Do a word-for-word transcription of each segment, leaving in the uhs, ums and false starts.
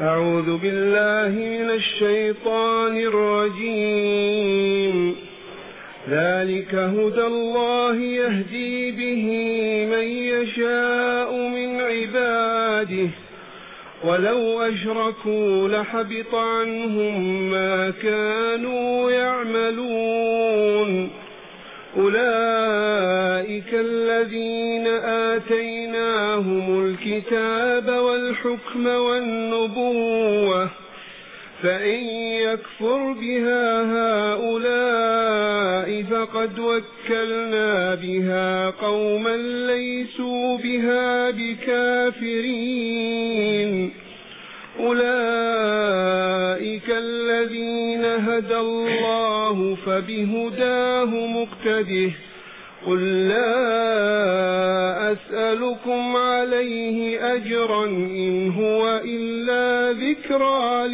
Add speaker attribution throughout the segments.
Speaker 1: أعوذ بالله من الشيطان الرجيم. ذلك هدى الله يهدي به من يشاء من عباده ولو أشركوا لحبط عنهم ما كانوا يعملون. أولئك الذين آتيناهم الكتاب والحكم والنبوة فإن يكفر بها هؤلاء فقد وكلنا بها قوما ليسوا بها بكافرين. أولئك الذين هدى الله فبهداه مقتده. قل لا أسألكم عليه أجرا إن هو إلا ذكرى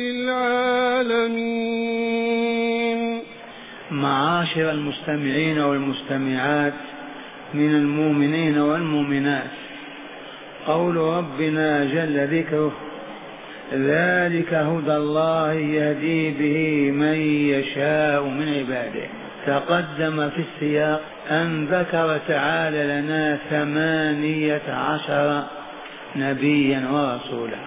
Speaker 1: للعالمين.
Speaker 2: معاشر المستمعين والمستمعات من المؤمنين والمؤمنات، قول ربنا جل ذكره: ذلك هدى الله يهدي به من يشاء من عباده. تقدم في السياق أن ذكر تعالى لنا ثمانية عشر نبيا ورسولا،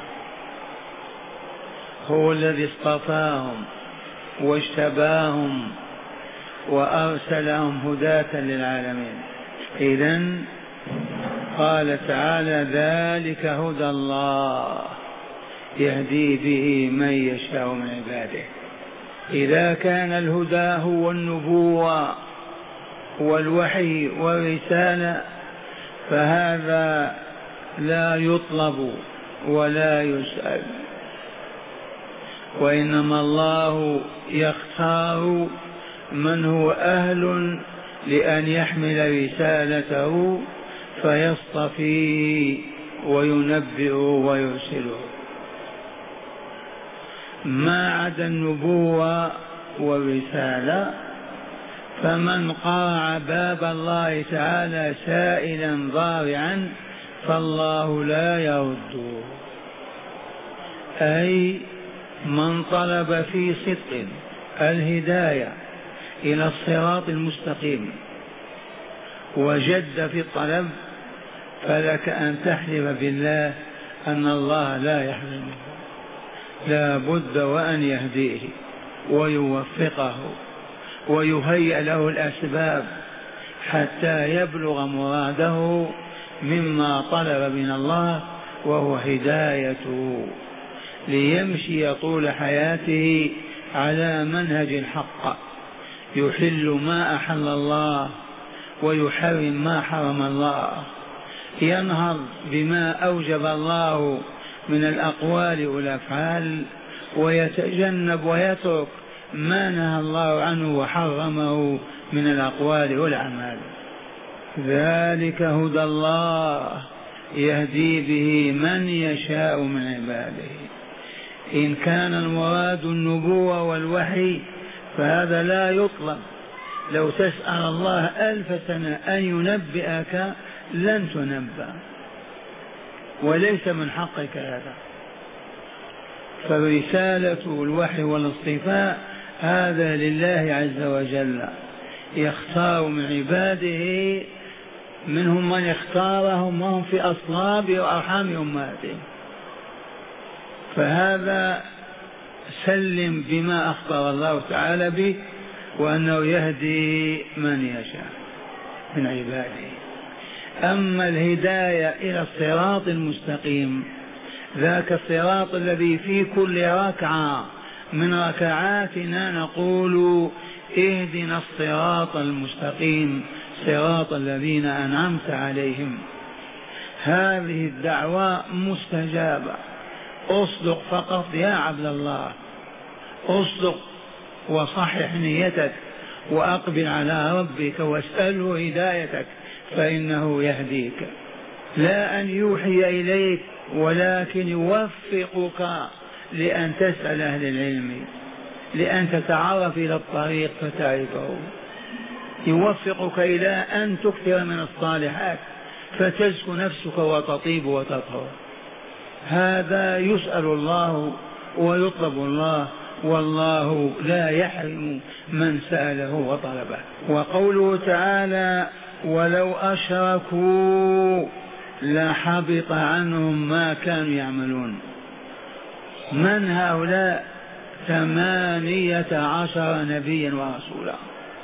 Speaker 2: هو الذي اصطفاهم واجتباهم وأرسلهم هداة للعالمين. إذن قال تعالى: ذلك هدى الله يهدي به من يشاء من عباده. إذا كان الهدى هو النبوة والوحي والرسالة فهذا لا يطلب ولا يسأل، وإنما الله يختار من هو أهل لأن يحمل رسالته فيصطفيه وينبئه ويرسله. ما عدا النبوة والرسالة فمن قرع باب الله تعالى سائلا ضارعا فالله لا يرده، أي من طلب في صدق الهداية إلى الصراط المستقيم وجد في الطلب فلك أن تحلف بالله أن الله لا يحرمه، لا بد وأن يهديه ويوفقه ويهيئ له الأسباب حتى يبلغ مراده مما طلب من الله وهو هدايته، ليمشي طول حياته على منهج الحق، يحل ما أحل الله ويحرم ما حرم الله، ينهض بما أوجب الله من الأقوال والأفعال ويتجنب ويترك ما نهى الله عنه وحرمه من الأقوال والأعمال. ذلك هدى الله يهدي به من يشاء من عباده. إن كان المراد النبوة والوحي فهذا لا يطلب، لو تسأل الله ألف سنة أن ينبئك لن تنبأ، وليس من حقك هذا. فرسالة الوحي والاصطفاء هذا لله عز وجل، يختار من عباده، منهم من اختارهم وهم في أصلاب وأرحام أمهاتهم، فهذا سلم بما أخبر الله تعالى به وأنه يهدي من يشاء من عباده. أما الهداية إلى الصراط المستقيم ذاك الصراط الذي في كل ركعة من ركعاتنا نقول: اهدنا الصراط المستقيم صراط الذين أنعمت عليهم. هذه الدعوة مستجابة. اصدق فقط يا عبد الله، اصدق وصحح نيتك وأقبل على ربك واسأله هدايتك فإنه يهديك، لا أن يوحي إليك ولكن يوفقك لأن تسأل أهل العلم، لأن تتعرف إلى الطريق فتعرفه، يوفقك إلى أن تكثر من الصالحات فتزكو نفسك وتطيب وتطهر. هذا يسأل الله ويطلب الله، والله لا يحرم من سأله وطلبه. وقوله تعالى ولو أشركوا لحبط عنهم ما كانوا يعملون. من هؤلاء؟ ثمانية عشر نبيا ورسولا،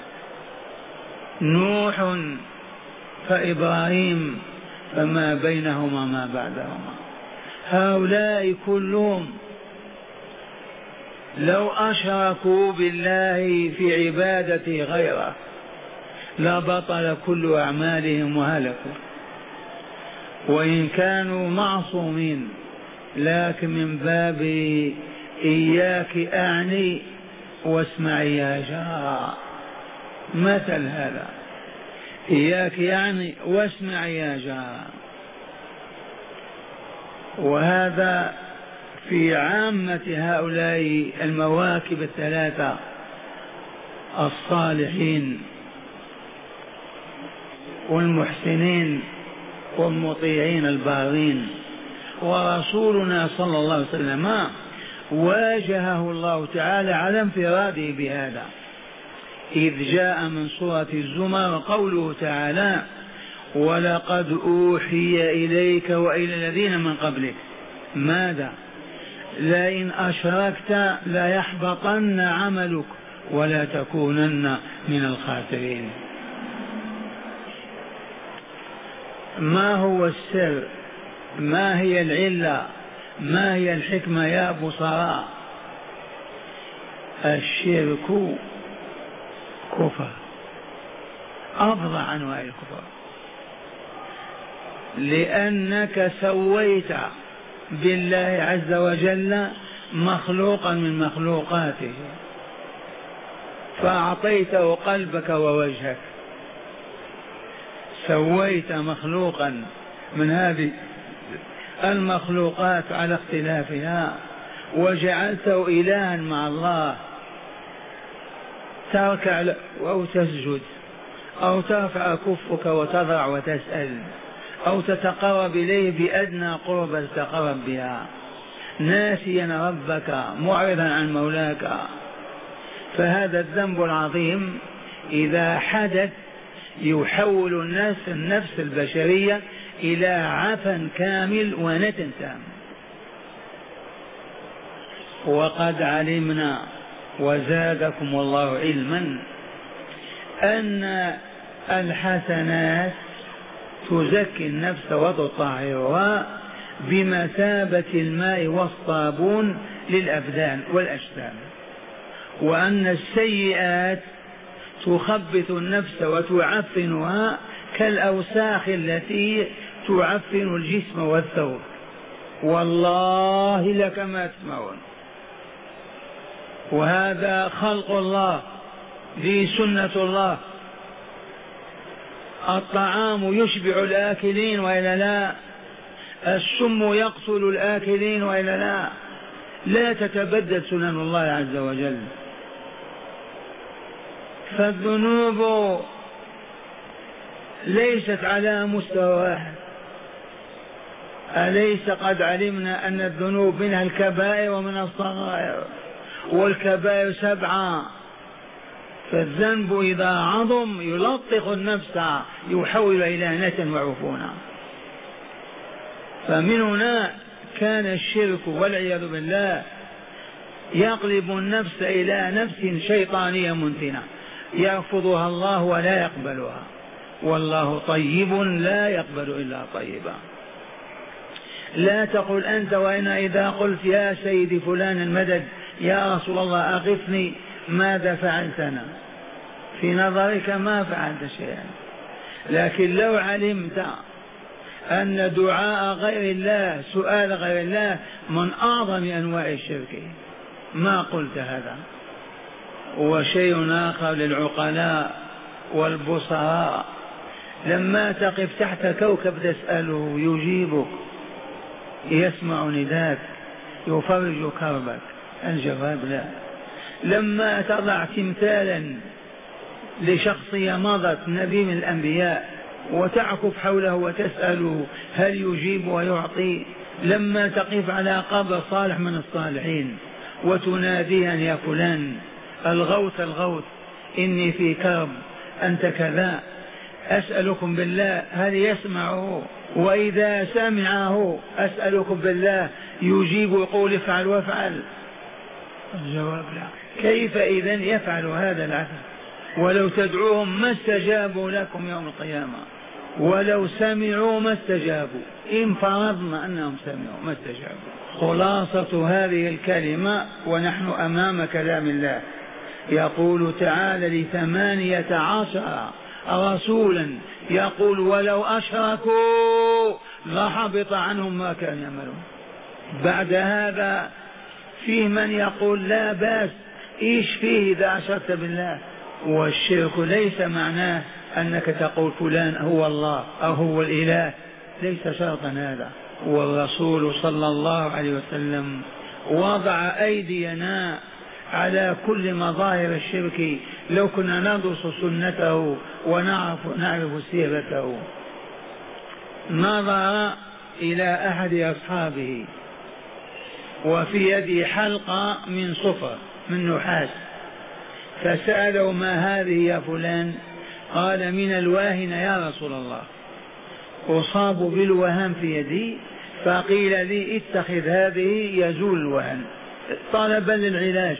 Speaker 2: نوح فإبراهيم فما بينهما ما بعدهما، هؤلاء كلهم لو أشركوا بالله في عبادته غيره لبطل كل أعمالهم وهلكوا، وإن كانوا معصومين، لكن من باب إياك أعني واسمعي يا جار، مثل هذا، إياك يعني واسمعي يا جار. وهذا في عامة هؤلاء المواكب الثلاثة الصالحين والمحسنين والمطيعين البارين. ورسولنا صلى الله عليه وسلم واجهه الله تعالى على انفراده بهذا، إذ جاء من سورة الزمر قوله تعالى ولقد أوحي إليك وإلى الذين من قبلك ماذا؟ لئن أشركت ليحبطن عملك ولا تكونن من الخاسرين. ما هو السر؟ ما هي العلة؟ ما هي الحكمة يا بصراء؟ الشرك كفر، أفظع أنواع الكفر، لأنك سويت بالله عز وجل مخلوقا من مخلوقاته، فأعطيته قلبك ووجهك، سويت مخلوقا من هذه المخلوقات على اختلافها وجعلته إلها مع الله، تركع أو تسجد أو ترفع كفك وتضع وتسأل أو تتقرب إليه بأدنى قربة تتقرب بها، ناسيا ربك معرضا عن مولاك. فهذا الذنب العظيم إذا حدث يحول الناس النفس البشرية إلى عفن كامل ونتن تام. وقد علمنا وزادكم الله علما أن الحسنات تزكي النفس وتطهرها بمثابة الماء والصابون للأبدان والأجسام، وأن السيئات تخبث النفس وتعفنها كالأوساخ التي تعفن الجسم والثوب. والله لك ما تسمعون. وهذا خلق الله، ذي سنة الله. الطعام يشبع الآكلين وإلا لا؟ السم يقتل الآكلين وإلا لا؟ لا تتبدل سنن الله عز وجل. فالذنوب ليست على مستوى واحد. أليس قد علمنا أن الذنوب منها الكبائر ومن الصغائر، والكبائر سبعة. فالذنب إذا عظم يلطخ النفس يحول إلى نتن وعفونا. فمن هنا كان الشرك والعياذ بالله يقلب النفس إلى نفس شيطانية منتنة يرفضها الله ولا يقبلها، والله طيب لا يقبل إلا طيبا. لا تقل أنت وأنا إذا قلت يا سيدي فلان المدد يا رسول الله أغثني ماذا فعلتنا؟ في نظرك ما فعلت شيئا. لكن لو علمت أن دعاء غير الله سؤال غير الله من أعظم أنواع الشرك ما قلت هذا. وشيء آخر للعقلاء والبصراء، لما تقف تحت كوكب تسأله يجيبك، يسمع نداك، يفرج كربك. الجواب لا. لما تضع تمثالا لشخصية مضت نبي من الأنبياء وتعكف حوله وتسأله هل يجيب ويعطي، لما تقف على قبر صالح من الصالحين وتناديها يا فلان الغوث الغوث إني في كرب أنت كذا أسألكم بالله هل يسمعه؟ وإذا سمعه أسألكم بالله يجيب يقول افعل وافعل؟ الجواب لا. كيف إذن يفعل هذا العمل؟ ولو تدعوهم ما استجابوا لكم يوم القيامة، ولو سمعوا ما استجابوا، إن فرضنا أنهم سمعوا ما استجابوا. خلاصة هذه الكلمة ونحن أمام كلام الله، يقول تعالى لثمانية عشر رسولا يقول ولو أشركوا لحبط عنهم ما كانوا يعملون. بعد هذا فيه من يقول لا بأس، إيش فيه إذا أشركت بالله؟ والشرك ليس معناه أنك تقول فلان هو الله أو هو الإله، ليس شرطا هذا. والرسول صلى الله عليه وسلم وضع أيدينا على كل مظاهر الشرك لو كنا ندرس سنته ونعرف نعرف سيرته. نظر إلى أحد أصحابه وفي يده حلقة من صفر من نحاس، فسأله ما هذه يا فلان؟ قال من الواهن يا رسول الله، أصاب بالوهن في يدي فقيل لي اتخذ هذه يزول الوهن طلبا للعلاج،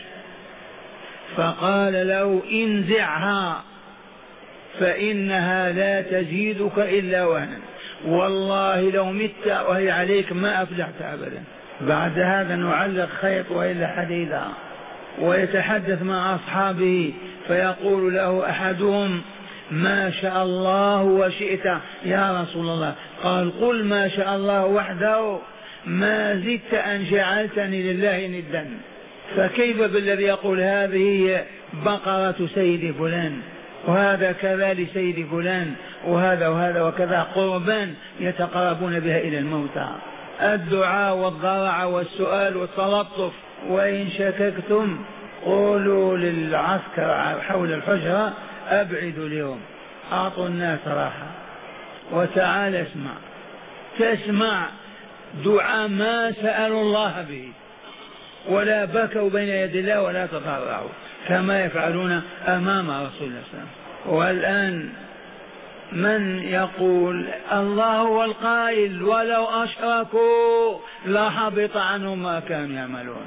Speaker 2: فقال له انزعها فإنها لا تزيدك إلا وهنا، والله لو مت وهي عليك ما أفلحت أبدا. بعد هذا نعلق خيط وإلا حديدا، ويتحدث مع أصحابه فيقول له أحدهم ما شاء الله وشئت يا رسول الله، قال قل ما شاء الله وحده ما زدت أن جعلتني لله ندا. فكيف بالذي يقول هذه بقرة سيد فلان وهذا كذا لسيد فلان وهذا وهذا وكذا قربان يتقربون بها إلى الموتى. الدعاء والضرع والسؤال والتلطف. وإن شككتم قولوا للعسكر حول الحجرة أبعدوا اليوم، أعطوا الناس راحة. وتعال اسمع، تسمع دعاء ما سألوا الله به ولا بكوا بين يدي الله ولا تضرعوا كما يفعلون أمام رسول الله صلى الله عليه وسلم. والآن من يقول الله هو القائل ولو أشركوا لحبط عنهم ما كانوا يعملون.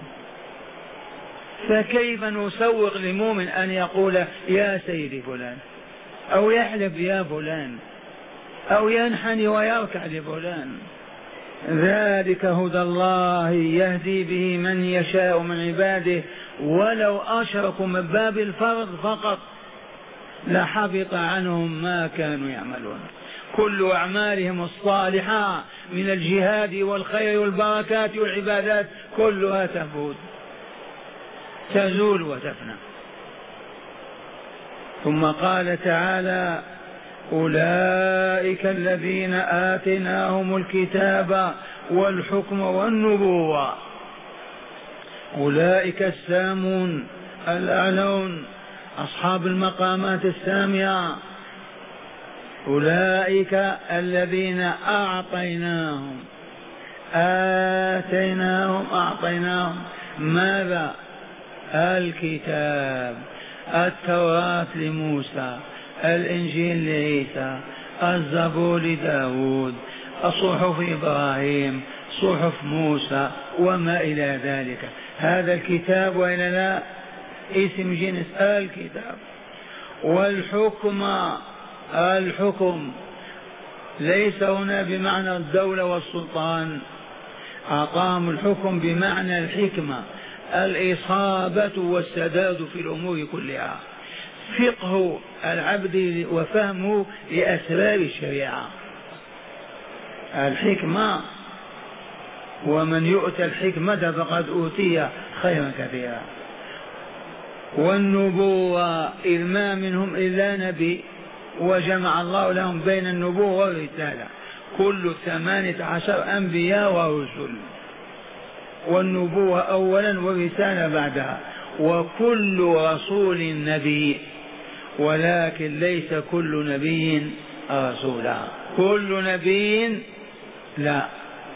Speaker 2: فكيف نسوق لمؤمن أن يقول يا سيدي فلان أو يحلف يا فلان أو ينحني ويركع لفلان؟ ذلك هدى الله يهدي به من يشاء من عباده ولو أشركوا من باب الفرض فقط لحبط عنهم ما كانوا يعملون. كل أعمالهم الصالحة من الجهاد والخير والبركات والعبادات كلها تفوت تزول وتفنى. ثم قال تعالى أولئك الذين آتيناهم الكتاب والحكم والنبوة. أولئك السامون الأعلون أصحاب المقامات السامية، أولئك الذين أعطيناهم آتيناهم أعطيناهم ماذا؟ الكتاب، التوراة لموسى، الإنجيل لعيسى، الزبور لداود، صحف إبراهيم، صحف موسى وما إلى ذلك. هذا الكتاب وإلا لا؟ اسم جنس الكتاب. والحكم، الحكم ليس هنا بمعنى الدولة والسلطان، أعطاهم الحكم بمعنى الحكمة، الإصابة والسداد في الأمور كلها، فقه العبد وفهمه لأسرار الشريعة. الحكمة، ومن يؤتى الحكمة فقد أوتي خيرا كثيرا. والنبوة إذ ما منهم إلا نبي، وجمع الله لهم بين النبوة والرسالة، كل ثمانية عشر أنبياء ورسل، والنبوة أولا والرسالة بعدها، وكل رسول نبي، ولكن ليس كل نبي رسولا. كل نبي لا،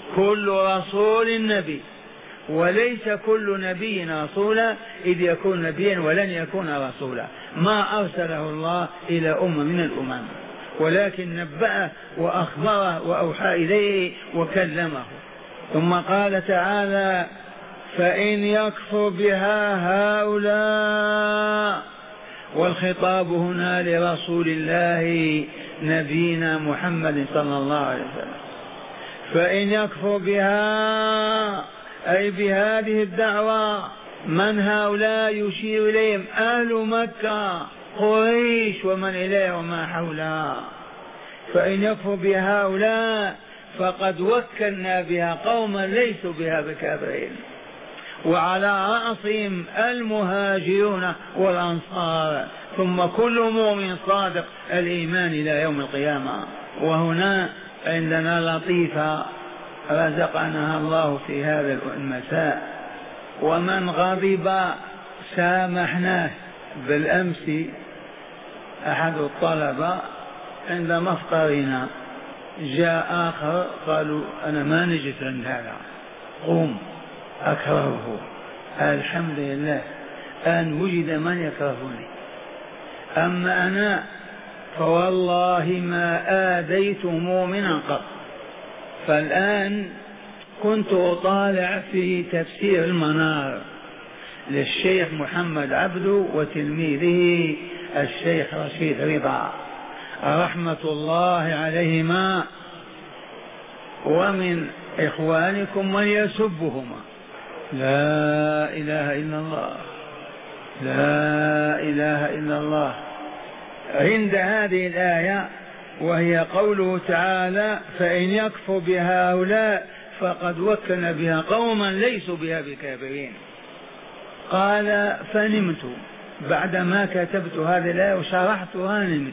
Speaker 2: كل رسول نبي، وليس كل نبي رسولا، إذ يكون نبيا ولن يكون رسولا، ما أرسله الله إلى أمة من الأمم، ولكن نبأه وأخبره وأوحى إليه وكلمه. ثم قال تعالى: فإن يكفر بها هؤلاء، والخطاب هنا لرسول الله نبينا محمد صلى الله عليه وسلم. فإن يكفر بها أي بهذه الدعوة، من هؤلاء؟ يشير إليهم أهل مكة قريش ومن إليه وما حولها. فإن يكفر بها هؤلاء فقد وكلنا بها قوما ليسوا بها بكافرين، وعلى رأسهم المهاجرون والأنصار، ثم كل مؤمن صادق الإيمان إلى يوم القيامة. وهنا عندنا لطيفة رزقنا الله في هذا المساء: ومن غضب سامحناه. بالأمس أحد الطلبة عند مفطرنا جاء آخر قالوا: أنا ما نجت عند هذا، قوم أكرهه. الحمد لله أن وجد من يكرهني، أما أنا فوالله ما آذيت مؤمنا قط. فالآن كنت أطالع في تفسير المنار للشيخ محمد عبده وتلميذه الشيخ رشيد رضا رحمة الله عليهما، ومن إخوانكم من يسبهما. لا إله إلا الله، لا إله إلا الله. عند هذه الآية وهي قوله تعالى: فإن يكفر بها هؤلاء فقد وكلنا بها قوما ليسوا بها بكافرين. قال: فنمت بعدما كتبت هذه الآية وشرحتها، نمت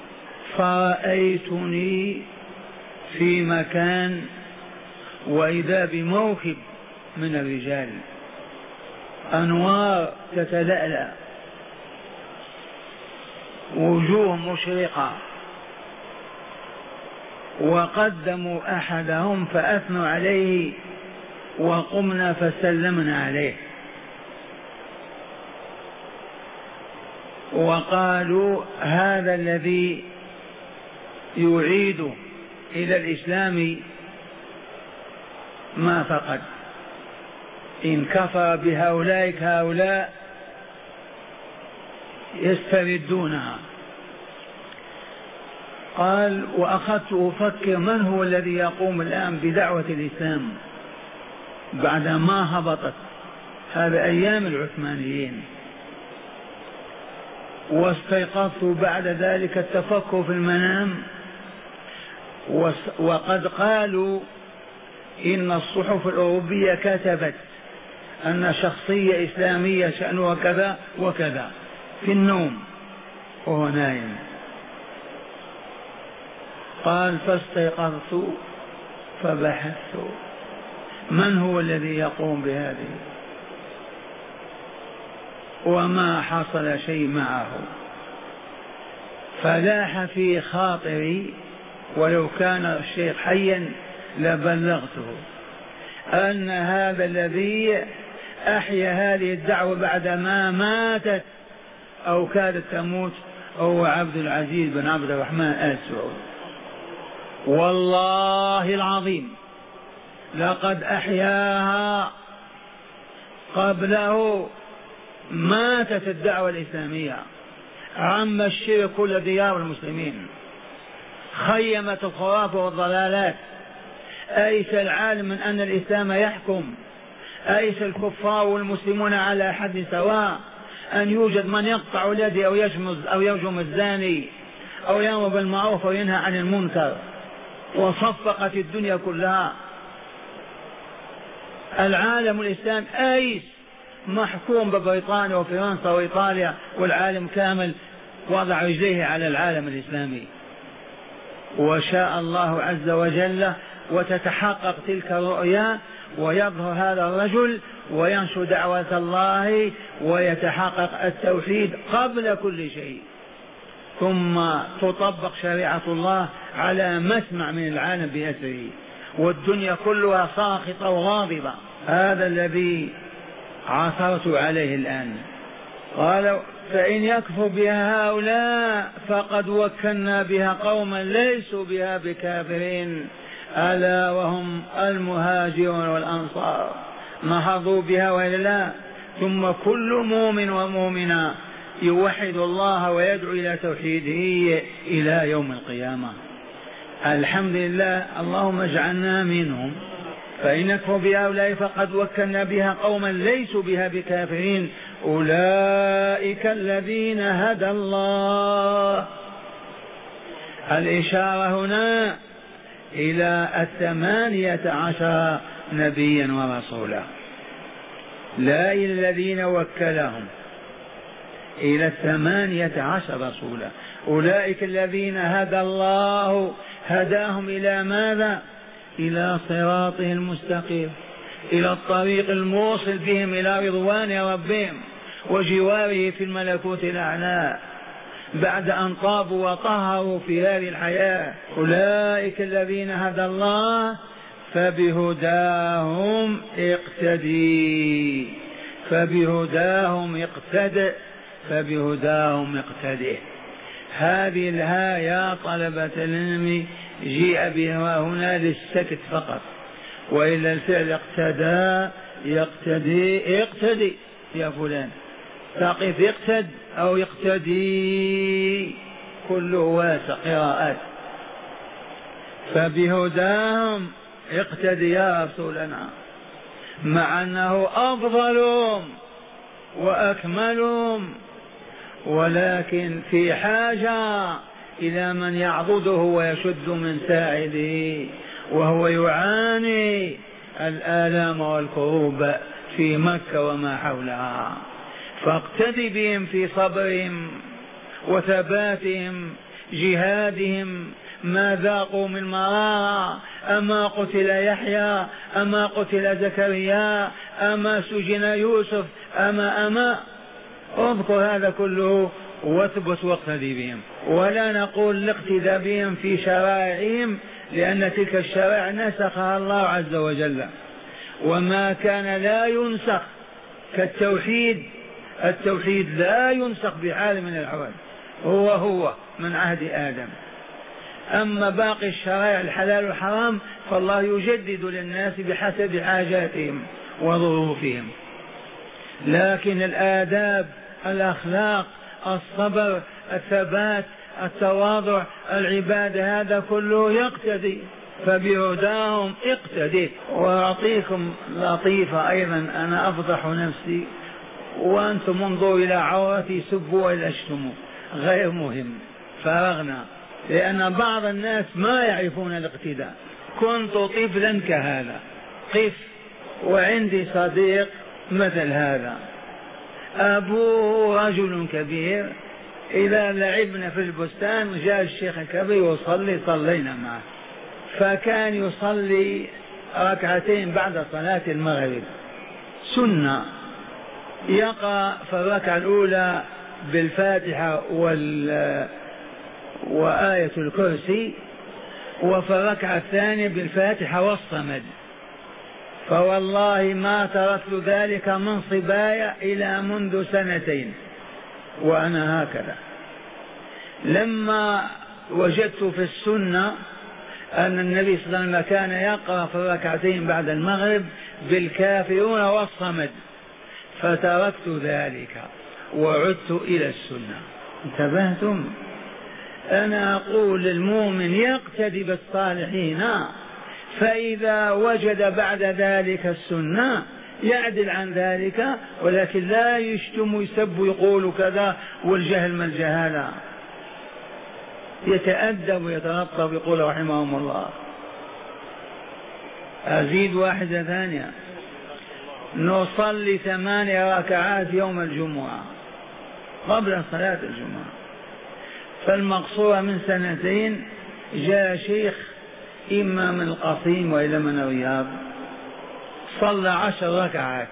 Speaker 2: فرأيتني في مكان وإذا بموكب من الرجال، أنوار تتلألأ، وجوه مشرقة، وقدموا أحدهم فأثنوا عليه وقمنا فسلمنا عليه، وقالوا: هذا الذي يعيد إلى الإسلام ما فقد، إن كفر بهؤلاء هؤلاء يستردونها. قال: وأخذت أفكر من هو الذي يقوم الآن بدعوة الإسلام بعد ما هبطت هذا أيام العثمانيين. واستيقظت بعد ذلك التفكر في المنام، وقد قالوا إن الصحف الأوروبية كتبت أن شخصية إسلامية شأنها كذا وكذا في النوم وهو نايم. قال: فاستيقظت فبحثت من هو الذي يقوم بهذه، وما حصل شيء معه. فلاح في خاطري ولو كان الشيخ حيا لبلغته أن هذا الذي أحيا هذه الدعوة بعدما ماتت أو كادت تموت هو عبد العزيز بن عبد الرحمن آل سعود. والله العظيم لقد أحياها قبله، ماتت الدعوة الإسلامية، عم الشرك كل ديار المسلمين، خيمت الخرافة والضلالات، أيس العالم من أن الإسلام يحكم، أيس الكفار والمسلمون على حد سواء، أن يوجد من يقطع اليد أو يشمز أو يرجم الزاني أو يأمر بالمعروف وينهى عن المنكر، وصفقت الدنيا كلها. العالم الإسلامي أيس محكوم ببريطانيا وفرنسا وإيطاليا، والعالم كامل وضع رجليه على العالم الإسلامي. وشاء الله عز وجل وتتحقق تلك الرؤيا ويظهر هذا الرجل وينشر دعوة الله ويتحقق التوحيد قبل كل شيء، ثم تطبق شريعة الله على مسمع من العالم بأسره. والدنيا كلها ساخطة وغاضبة. هذا الذي عثرت عليه الآن. قال فإن يكفر بها هؤلاء فقد وكلنا بها قوما ليسوا بها بكافرين، ألا وهم المهاجرون والأنصار، نهضوا بها وإلا لا. ثم كل مؤمن ومؤمنة يوحد الله ويدعو إلى توحيده إلى يوم القيامة. الحمد لله، اللهم اجعلنا منهم. فإن يكفر بهؤلاء فقد وكلنا بها قوما ليسوا بها بكافرين، أولئك الذين هدى الله. الإشارة هنا إلى الثمانية عشر نبيا ورسولا، لا إلى الذين وكلهم، إلى الثمانية عشر رسولا. أولئك الذين هدى الله، هداهم إلى ماذا؟ إلى صراطه المستقيم، إلى الطريق الموصل بهم إلى رضوان ربهم وجواره في الملكوت الأعلى بعد أن طابوا وطهروا في هذه الحياة. أولئك الذين هدى الله فبهداهم اقتدي، فبهداهم اقتدئ، فبهداهم اقتدئ. هذه الهاء يا طلبة العلم جيء بها هنا للسكت فقط، وإلا الفعل اقتدى يقتدي، اقتدي يا فلان، تقف اقتد أو يقتدي، كله واسع قراءات. فبهداهم اقتدي يا رسولنا، مع أنه أفضلهم وأكملهم، ولكن في حاجة إلى من يعضده ويشد من ساعده، وهو يعاني الآلام والكروب في مكة وما حولها. فاقتدي بهم في صبرهم وثباتهم، جهادهم، ما ذاقوا من مرارة. أما قتل يحيى، أما قتل زكريا، أما سجن يوسف، أما أما اذكر هذا كله واثبت واقتدي بهم. ولا نقول الاقتداء بهم في شرائعهم، لأن تلك الشرائع نسخها الله عز وجل، وما كان لا ينسخ كالتوحيد. التوحيد لا ينسخ بحال من الأحوال، هو هو من عهد آدم. أما باقي الشرائع الحلال والحرام فالله يجدد للناس بحسب حاجاتهم وظروفهم. لكن الآداب، الأخلاق، الصبر، الثبات، التواضع، العبادة، هذا كله يقتدي. فبهداهم اقتدي. وأعطيكم لطيفة أيضا، أنا أفضح نفسي وأنتم انظروا إلى عورتي، سبوا ولا اشتموا، غير مهم، فرغنا، لأن بعض الناس ما يعرفون الاقتداء. كنت طفلا كهذا، قف وعندي صديق مثل هذا، أبوه رجل كبير، إذا لعبنا في البستان جاء الشيخ الكبير وصلي، صلينا معه، فكان يصلي ركعتين بعد صلاة المغرب سنة، يقرأ في الركعة الأولى بالفاتحة وال وآية الكرسي، وفي الركعة الثانية بالفاتحة والصمد. فوالله ما تركت ذلك من صبايا إلى منذ سنتين وأنا هكذا. لما وجدت في السنة أن النبي صلى الله عليه وسلم كان يقرأ في الركعتين بعد المغرب بالكافرون والصمد، فتركت ذلك وعدت إلى السنة. انتبهتم؟ أنا أقول للمؤمن يقتدي بالصالحين، فإذا وجد بعد ذلك السنة يعدل عن ذلك، ولكن لا يشتم ويسب ويقول كذا، والجهل ما الجهالة، يتأدب ويتلطف ويقول رحمهم الله. أزيد واحدة ثانية، نصلي ثمانية ركعات يوم الجمعة قبل صلاة الجمعة. فالمقصورة من سنتين جاء شيخ إما من القصيم وإلا من الرياض، صلى عشر ركعات،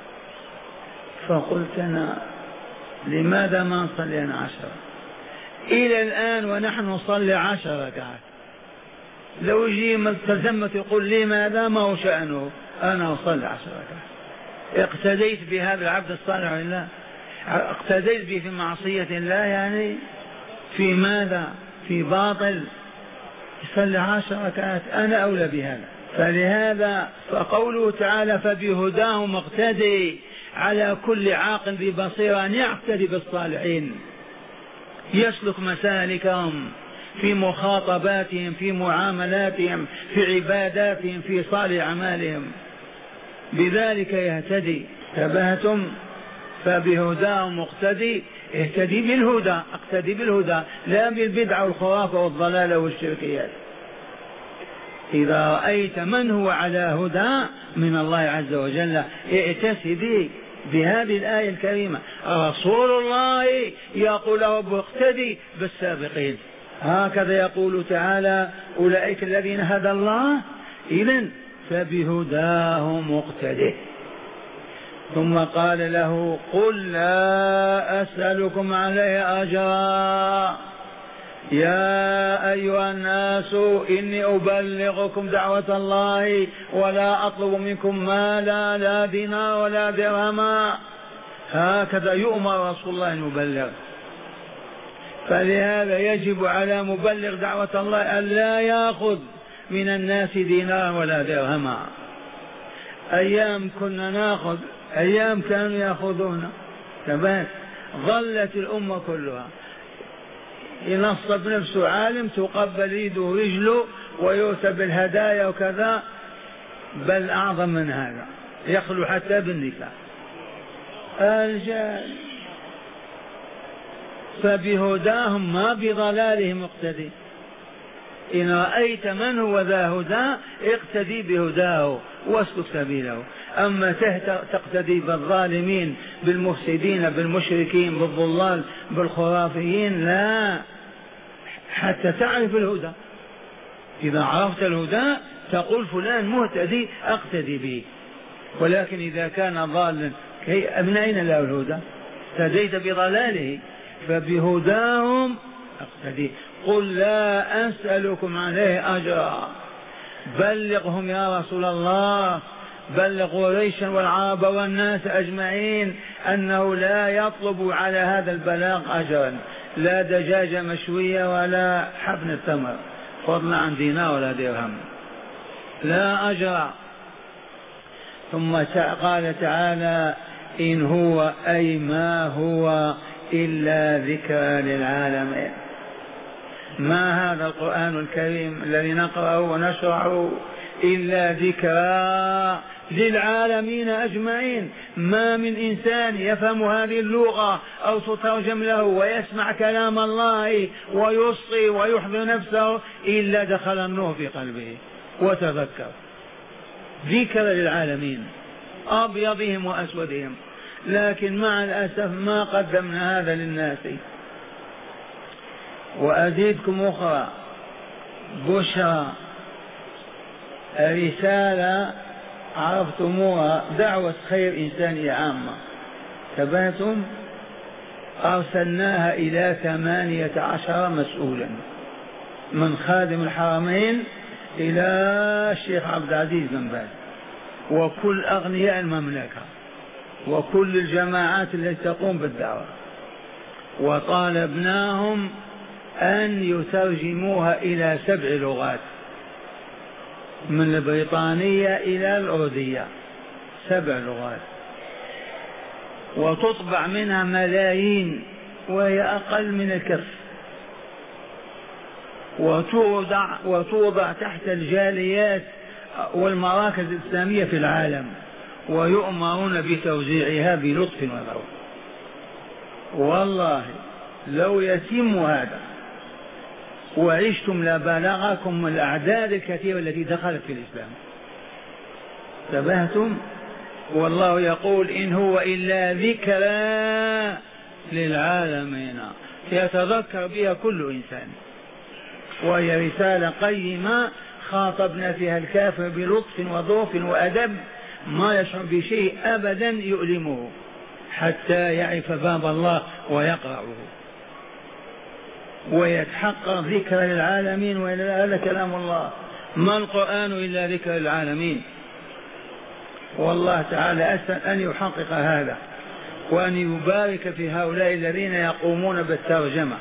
Speaker 2: فقلت أنا لماذا ما نصلي عشر؟ إلى الآن ونحن نصلي عشر ركعات. لو يجي من تزمت يقول لي ماذا ما هو شأنه، أنا أصلي عشر ركعات. اقتديت بهذا العبد الصالح لله؟ اقتديت به في معصية الله يعني؟ في ماذا؟ في باطل. يصلي عشر ركعات، أنا أولى بهذا. فلهذا فقوله تعالى فبهداه مقتدي، على كل عاقل ببصيرة أن يقتدي بالصالحين، يسلك مسالكهم في مخاطباتهم، في معاملاتهم، في عباداتهم، في صالح أعمالهم، بذلك يهتدي. تبهتم فبهداه مقتدي، اهتدي بالهدى، اقتدي بالهدى لا بالبدع والخرافة والضلال والشركيات. إذا رأيت من هو على هدى من الله عز وجل ائتسي بهذه الآية الكريمة. رسول الله يقول له اقتدي بالسابقين، هكذا يقول تعالى أولئك الذين هدى الله، إذن فبهداه مقتدي. ثم قال له قل لا أسألكم عليه أجرا يا أيها الناس إني أبلغكم دعوة الله ولا أطلب منكم مالا لا دينار ولا درهما. هكذا يؤمر رسول الله أن يبلغ. فلهذا يجب على مبلغ دعوة الله أن لا يأخذ من الناس دينار ولا درهما. أيام كنا نأخذ، أيام كانوا يأخذون، تبات ظلت الأمة كلها ينصب نفسه عالم تقبل يده ورجله ويؤتى بالهدايا وكذا، بل أعظم من هذا يخلو حتى بالنكاح. الرجال فبهداهم ما بضلالهم اقتدي. إن رأيت من هو ذا هدى اقتدي بهداه واسلك سبيله. أما تقتدي بالظالمين بالمفسدين بالمشركين بالضلال بالخرافيين لا، حتى تعرف الهدى. إذا عرفت الهدى تقول فلان مهتدي أقتدي به، ولكن إذا كان ضالا من أين له الهدى؟ اهتديت بضلاله. فبهداهم اقتدي. قل لا أسألكم عليه أجرا، بلغهم يا رسول الله، بلغ قريشا والعرب والناس أجمعين أنه لا يطلب على هذا البلاغ أجرا، لا دجاجة مشوية ولا حبن التمر فضلا عن دينار ولا درهم، لا أجر. ثم قال تعالى إن هو أي ما هو إلا ذكرى للعالمين. ما هذا القرآن الكريم الذي نقرأه ونشرعه إلا ذكرى للعالمين أجمعين. ما من إنسان يفهم هذه اللغة أو تترجم له ويسمع كلام الله ويصغي ويحضر نفسه إلا دخل النور في قلبه وتذكر. ذكرى للعالمين أبيضهم وأسودهم. لكن مع الأسف ما قدمنا هذا للناس. وأزيدكم أخرى بشرى، رسالة عرفتموها، دعوة خير إنسانية عامة، تبهتم، أرسلناها إلى ثمانية عشر مسؤولا، من خادم الحرمين إلى الشيخ عبد العزيز بن باز وكل أغنياء المملكة وكل الجماعات التي تقوم بالدعوة، وطالبناهم أن يترجموها إلى سبع لغات، من البريطانية إلى الأردية، سبع لغات، وتطبع منها ملايين وهي أقل من الكف، وتوضع, وتوضع تحت الجاليات والمراكز الإسلامية في العالم، ويؤمرون بتوزيعها بلطف وذوق. والله لو يتم هذا وعشتم لبلغكم الأعداد الكثيرة التي دخلت في الإسلام. تبهتم. والله يقول إن هو إلا ذكرى للعالمين يتذكر بها كل إنسان، وهي رسالة قيمة خاطبنا فيها الكافر بلطف وظروف وأدب ما يشعر بشيء أبدا يؤلمه حتى يعرف باب الله ويقرأه. ويتحقق ذكر للعالمين. وإلا هذا كلام الله، ما القرآن إلا ذكر للعالمين. والله تعالى أسأل أن يحقق هذا وأن يبارك في هؤلاء الذين يقومون بالترجمة.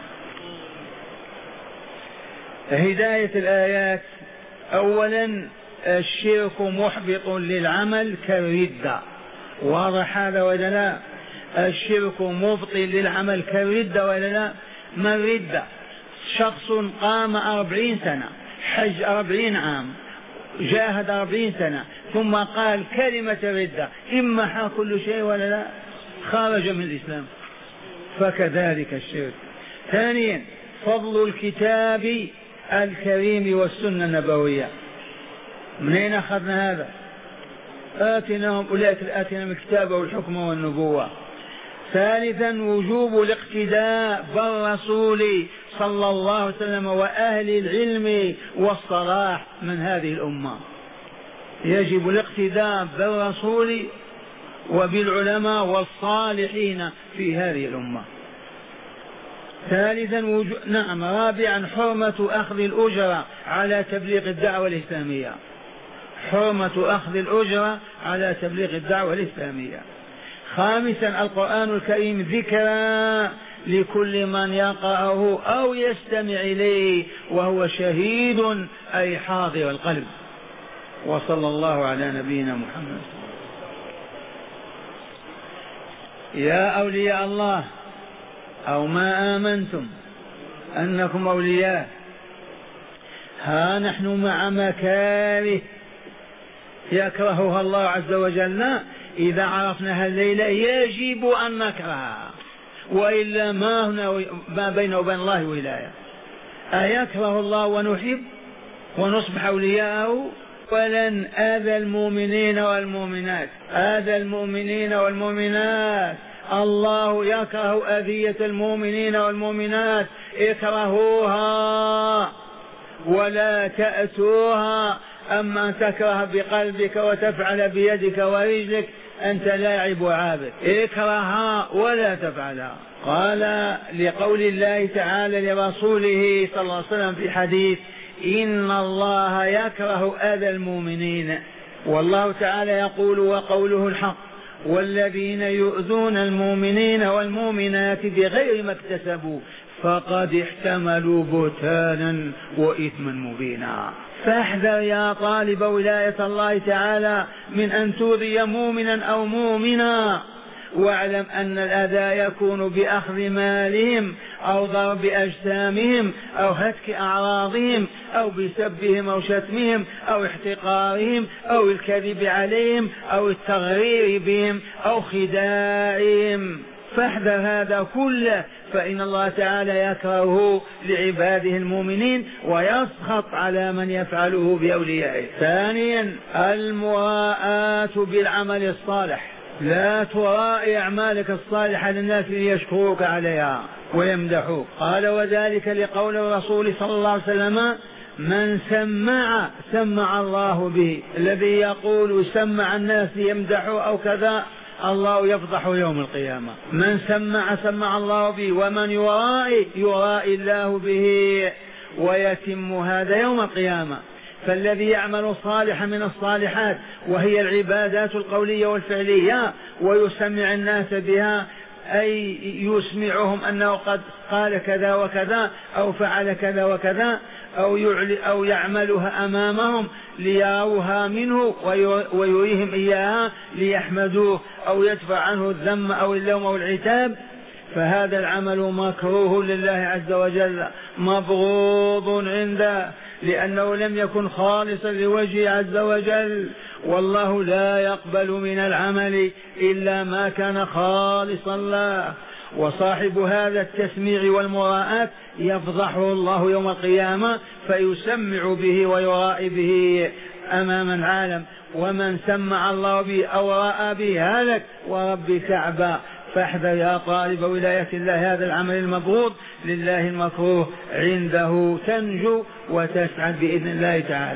Speaker 2: هداية الآيات: أولا الشرك محبط للعمل كالردة، واضح هذا ولا لا؟ الشرك مبطل للعمل كالردة ولا لا؟ ما الردة؟ شخص قام أربعين سنة، حج أربعين عام، جاهد أربعين سنة، ثم قال كلمة ردة، إما كل شيء ولا لا؟ خرج من الإسلام. فكذلك الشرك. ثانيا فضل الكتاب الكريم والسنة النبوية. منين أخذنا هذا؟ آتناهم أولئك آتناهم الكتاب والحكم والنبوة. ثالثا وجوب الاقتداء بالرسول صلى الله عليه وسلم وأهل العلم والصلاح من هذه الأمة. يجب الاقتداء بالرسول وبالعلماء والصالحين في هذه الأمة. ثالثا وجو... نعم رابعا حرمة أخذ الأجرة على تبليغ الدعوة الإسلامية. حرمة أخذ الأجرة على تبليغ الدعوة الإسلامية. خامسا القرآن الكريم ذكرى لكل من يقرأه أو يستمع إليه وهو شهيد أي حاضر القلب. وصلى الله على نبينا محمد. يا أولياء الله أو ما آمنتم أنكم أولياء، ها نحن مع مكاره يكرهها الله عز وجل. إذا عرفناها الليلة يجب أن نكرهها، وإلا ما هنا ما بينه وبين الله ولاية. أيكره الله ونحب ونصبح أولياءه؟ ولن آذى المؤمنين والمؤمنات، آذى المؤمنين والمؤمنات. الله يكره أذية المؤمنين والمؤمنات، اكرهوها ولا تأتوها. أما أن تكره بقلبك وتفعل بيدك ورجلك أنت لاعب وعابد، اكرهها ولا تفعلها. قال لقول الله تعالى لرسوله صلى الله عليه وسلم في حديث: إن الله يكره أذى المؤمنين. والله تعالى يقول وقوله الحق: والذين يؤذون المؤمنين والمؤمنات بغير ما اكتسبوا فقد احتملوا بهتانا وإثما مبينا. فاحذر يا طالب ولاية الله تعالى من أن تؤذي مؤمنا أو مؤمنا، واعلم أن الأذى يكون بأخذ مالهم أو ضرب أجسامهم أو هتك أعراضهم أو بسبهم أو شتمهم أو احتقارهم أو الكذب عليهم أو التغرير بهم أو خداعهم. فاحذر هذا كله، فإن الله تعالى يكرهه لعباده المؤمنين ويسخط على من يفعله بأوليائه. ثانيا المراءة بالعمل الصالح، لا ترائي أعمالك الصالحة للناس ليشكروك عليها ويمدحوك. قال وذلك لقول الرسول صلى الله عليه وسلم: من سمع سمع الله به. الذي يقول سمع الناس ليمدحوا أو كذا الله يفضح يوم القيامة. من سمع سمع الله به، ومن يرائي يرائي الله به، ويتم هذا يوم القيامة. فالذي يعمل صالحا من الصالحات وهي العبادات القولية والفعلية ويسمع الناس بها، أي يسمعهم أنه قد قال كذا وكذا أو فعل كذا وكذا، أو أو يعملها أمامهم ليروها منه ويريهم إياها ليحمدوه أو يدفع عنه الذم أو اللوم أو العتاب، فهذا العمل مكروه لله عز وجل مبغوض عنده، لأنه لم يكن خالصا لوجهه عز وجل. والله لا يقبل من العمل إلا ما كان خالصا له. وصاحب هذا التسميع والمراءة يفضحه الله يوم القيامة فيسمع به ويرائي به أمام العالم. ومن سمع الله به أو رأى به هلك ورب كعبة. فاحذر يا طالب ولاية الله هذا العمل المبغوض لله المكروه، عنده تنجو وتسعد بإذن الله تعالى.